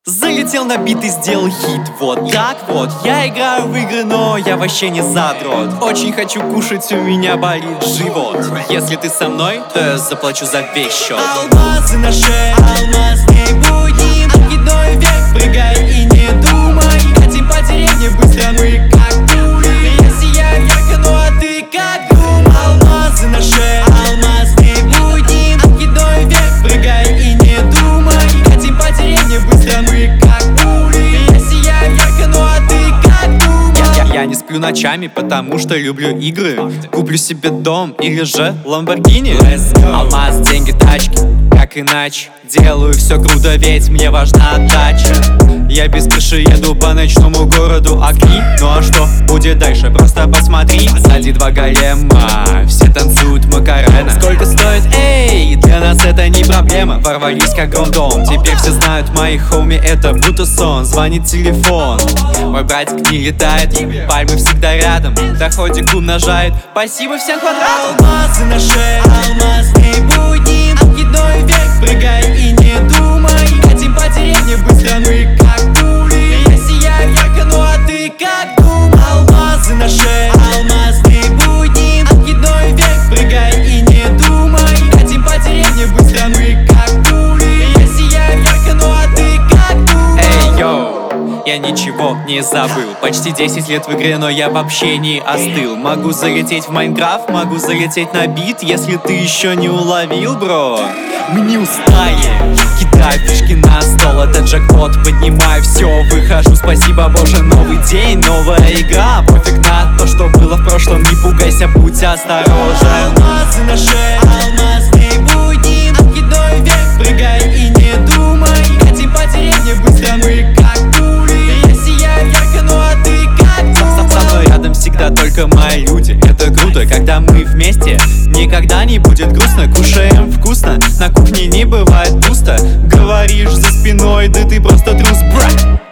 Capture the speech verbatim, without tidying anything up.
Залетел на бит и сделал хит, вот так вот. Я играю в игры, но я вообще не задрот. Очень хочу кушать, у меня болит живот. Если ты со мной, то я заплачу за весь счет. Алмазы на шее, алмазные будни. Откидной вверх, прыгай и не думай. Хотим по деревне быстро, мы как пули. Я сияю ярко, ну а ты как дум. Алмазы на шее, алмазные будни. Откидной вверх, прыгай и не думай. Хотим по деревне быстро, мы как пули. Я сияю ярко, ну а ты как дум. Я, я, я не сплю ночами, потому что люблю игры. Куплю себе дом или же Ламборгини. Алмаз, деньги, тачки, как иначе. Делаю все круто, ведь мне важна отдача. Я без крыши еду по ночному городу, огни. Ну а что будет дальше? Просто посмотри. Сзади два голема, все танцуют Макарена. Сколько стоит? Эй, для нас это не проблема. Ворвались как гондон, теперь все знают мои хоуми, это будто сон. Звонит телефон, мой братик не летает, пальмы всегда рядом, доходик умножает. Спасибо всем квадратам. Алмазы на шее, алмазные будни. Откидной вверх, прыгай и не думай. Хотим по деревне быстро, мы как пули. Я сияю ярко, ну а ты как дум. Алмазы на шее, алмазные будни. Откидной вверх, прыгай и не думай. Хотим по деревне быстро, мы как пули. Я сияю ярко, ну а ты как дум. Эй, йоу, я ничего не забыл. Почти десять лет в игре, но я вообще не остыл. Могу залететь в Майнкрафт, могу залететь на бит. Если ты еще не уловил, бро, мы не устали. Кидаю фишки на стол, это джекпот, поднимаю все, выхожу, спасибо боже, новый день, новая игра. Пофиг на то, что было в прошлом, не пугайся, будь осторожен. Алмазы на шее, алмазные будни. Откидной вверх, прыгай и не думай. Хотим по деревне быстро, мы как пули. Я сияю ярко, ну а ты как дум. Со мной рядом всегда только мои люди. Это круто, когда мы вместе. Никогда не будет грустно, кушаем вкусно. На кухне не бывает пусто. Говоришь за спиной, да ты просто трус, брат.